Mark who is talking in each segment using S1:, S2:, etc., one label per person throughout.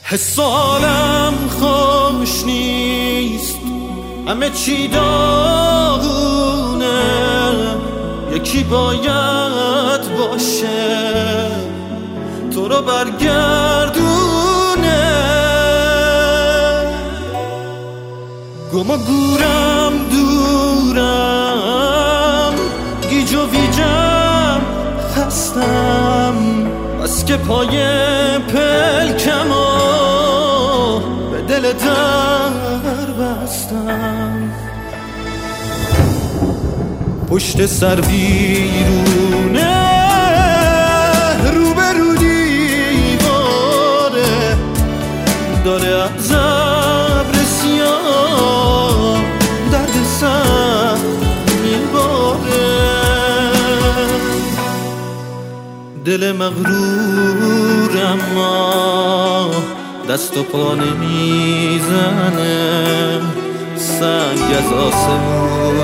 S1: حسالم خوش نیست، همه چی داغونه، یکی باید باشه تو رو برگردونه. گم و گورم دورم، گیج و ویجم خستم، بس که پای پلکم و به دل در بستم. پشت سر ویرونه، روبرو دیواره، داره از ابر سیاه درد سخت میباره. دل مغرور اما دست و پا نمیزنه، سنگ از آسمون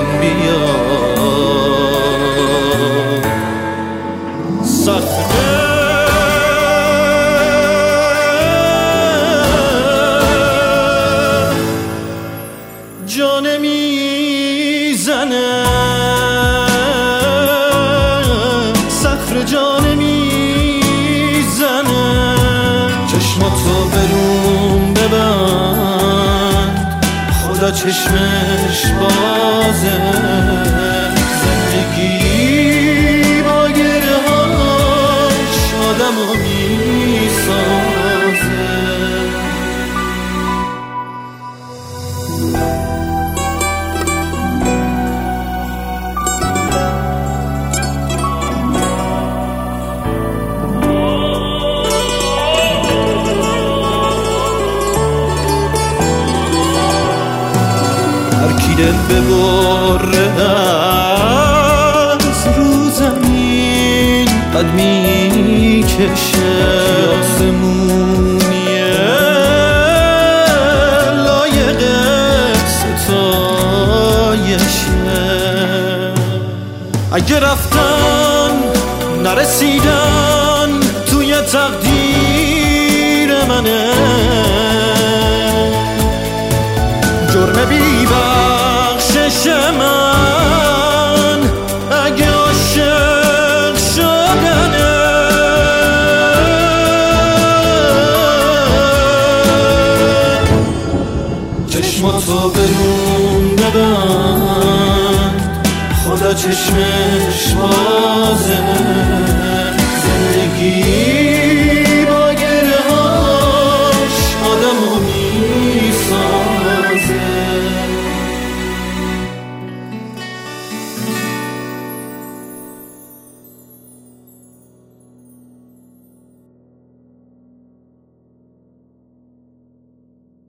S1: بیاد سخته. جا نمیزنه، صخره جا نمیزنه. چشماتو بروم ببند، خدا چشمش بازه. زندگی با گره هاش آدمو میسازه. دل ببره از رو زمین قد میکشه، آسمونیه لایق ستایشه. اگه رفتن نرسیدن توی تقدیر منه، جرم بی‌بخشش من اگه عاشق شدنه. چشماتو برون ببند، خدا چشمش بازه.